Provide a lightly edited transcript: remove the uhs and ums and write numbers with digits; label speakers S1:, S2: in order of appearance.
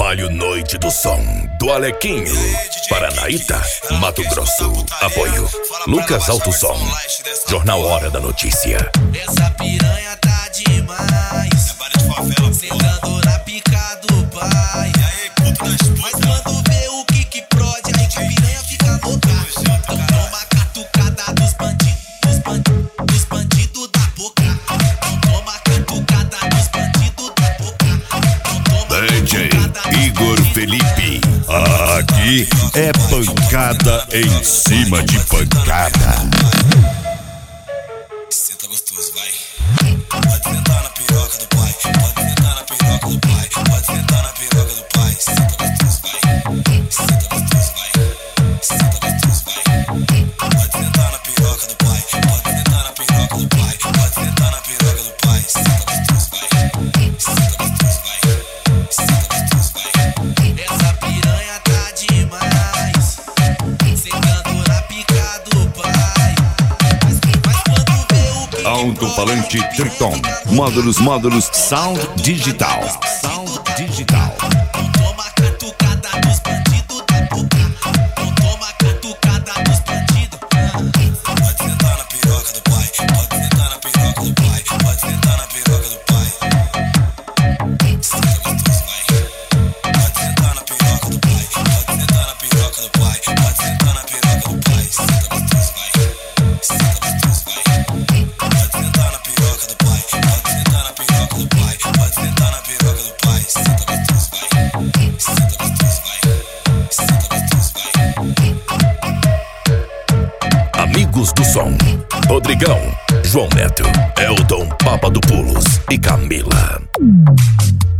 S1: Trabalho Noite do Som, do Alequinho, Paranaíta, Mato Grosso. Apoio Lucas Alto Som, Jornal Hora da Notícia.
S2: Essa piranha tá demais, sentando na pica do pai. Mas quando vê o que prode, aí que a piranha fica louca. Então toma catucada dos bandidos da boca. Então toma catucada dos bandidos da boca.
S1: DJ Igor Felipe, aqui é pancada em cima de pancada.
S2: Senta gostoso, vai. Pode sentar na piroca do pai, pode sentar na piroca do pai, pode sentar na piroca do pai. Senta gostoso, vai. Senta gostoso, vai. Senta gostoso, vai. Pode sentar na piroca do pai, pode sentar na piroca do pai, pode sentar na piroca do pai. Senta gostoso, vai. Senta gostoso, vai. Senta gostoso, vai. Essa piranha tá demais, sentando na pica do pai.
S1: Alto-falante Triton, módulos, sound digital.
S2: Toma catucada dos bandidos da boca. Toma catucada dos bandidos. Pode sentar na piroca do pai, pode sentar na piroca do pai, pode sentar na piroca do pai. Senta gostoso, vai. Pode sentar na piroca do pai, pode sentar na piroca do pai, pode sentar na piroca do pai. Senta gostoso, vai. Senta gostoso, vai. Pode sentar na piroca do pai, pode sentar na piroca do pai, pode sentar na piroca do pai. Senta gostoso, vai. Senta gostoso, vai. Senta gostoso, vai.
S1: Amigos do Som, Rodrigão, João Neto, Elton Papa do Pulos e Camila.